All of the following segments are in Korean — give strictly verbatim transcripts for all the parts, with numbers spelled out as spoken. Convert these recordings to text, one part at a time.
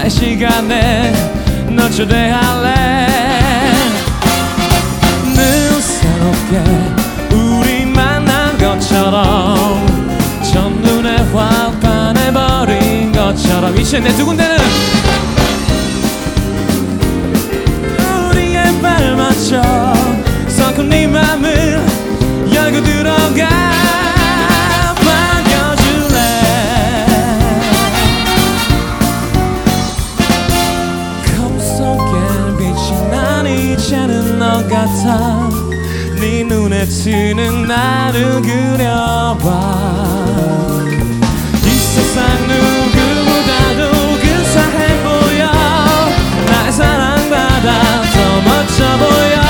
시간에 널 초대할래. 늘 새롭게 우리 만난 것처럼 첫눈에 확 반해버린 것처럼 이제 내 두 군데는 우리의 발맞춰 성큼 네 맘을 열고 들어가 반겨줄래. 거울 속에 비친 난 이제는 너 같아. 네 눈에 트는 나를 그려봐. 이 세상 누구보다도 근사해 보여. 나의 사랑받아 더 멋져 보여.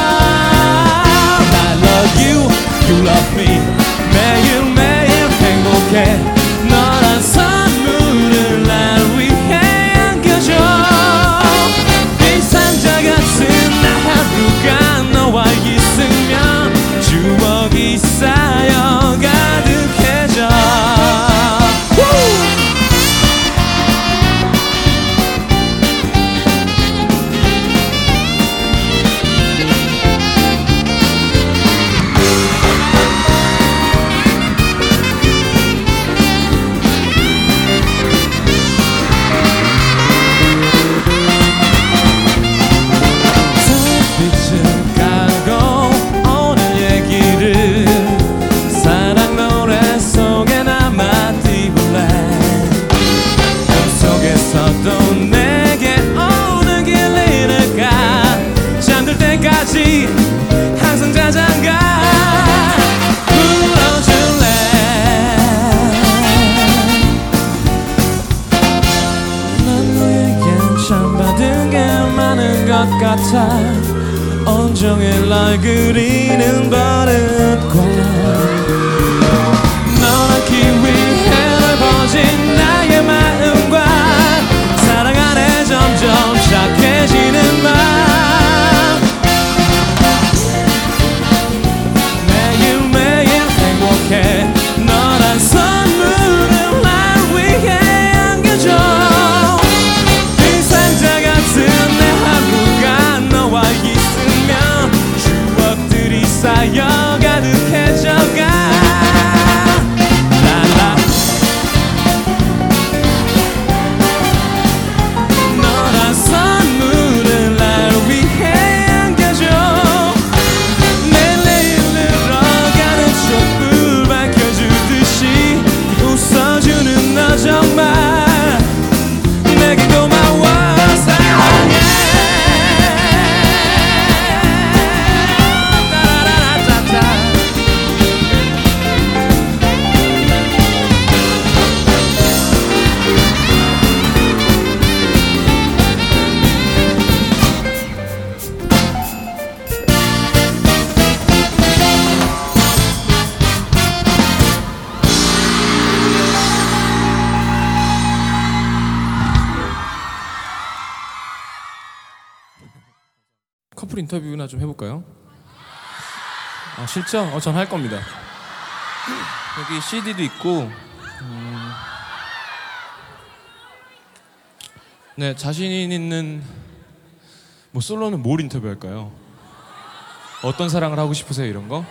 I love you, you love me. 매일매일 행복해. 너란 선물을 날 위해 안겨줘. 이 상자 같은 나 하루가 너와 있으면 추억이 쌓여 가득해져. 항상 자장가 불어줄래. 난 너에겐 참 받은 게 많은 것 같아. 온종일 날 그리는 버릇과 널 안기 위해 넓어진 나의 마음과 사랑 안에 점점 착해지는 맘. 너란 선물을 날 위해 안겨줘. 이 상자 같은 내 하루가 너와 있으면 추억들이 쌓여 가득해져가. 라라. 너란 선물을 날 위해 안겨줘. 내 내일로 가는 촛불 웃어주는 너 정말 내게 고마워. 사랑해. 따라라라따따. 커플 인터뷰나 좀 해볼까요? 아, 실죠? 어, 전 할 겁니다. 여기 씨디도 있고. 음... 네, 자신 있는 뭐 솔로는 뭘 인터뷰할까요? 어떤 사랑을 하고 싶으세요? 이런 거?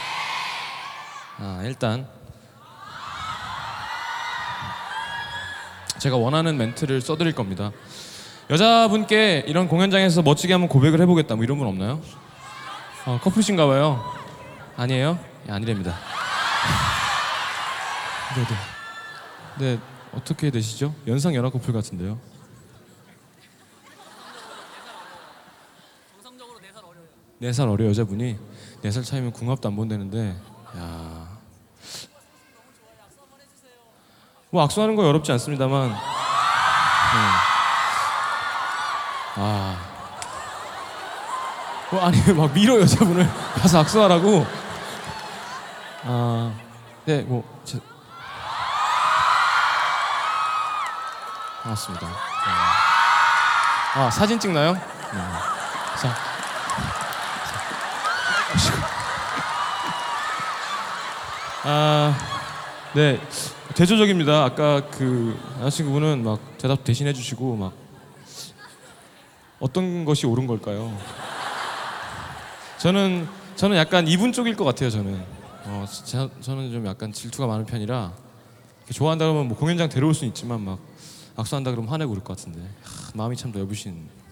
아, 일단 제가 원하는 멘트를 써드릴 겁니다. 여자분께 이런 공연장에서 멋지게 한번 고백을 해보겠다 뭐 이런 분 없나요? 어, 커플신가 봐요. 아니에요? 예, 아니랍니다. 네네. 네, 어떻게 되시죠? 연상 연하 커플 같은데요. 정상적으로 네 살 어려요. 네 살 어려 여자분이 네 살 차이면 궁합도 안 본다는데, 야. 뭐 악수하는 거 어렵지 않습니다만. 네. 아, 뭐 아니 막 밀어 여자분을 가서 악수하라고. 아, 네, 뭐 제... 반갑습니다. 네. 아, 사진 찍나요? 네. 자, 아, 네, 대조적입니다. 아까 그 여자친구분은 막 대답 대신 해주시고 막. 어떤 것이 옳은 걸까요? 저는 저는 약간 이분 쪽일 것 같아요. 저는 어, 저, 저는 좀 약간 질투가 많은 편이라 이렇게 좋아한다 그러면 뭐 공연장 데려올 수는 있지만 막 악수한다 그러면 화내고 그럴 것 같은데 하, 마음이 참 넓으신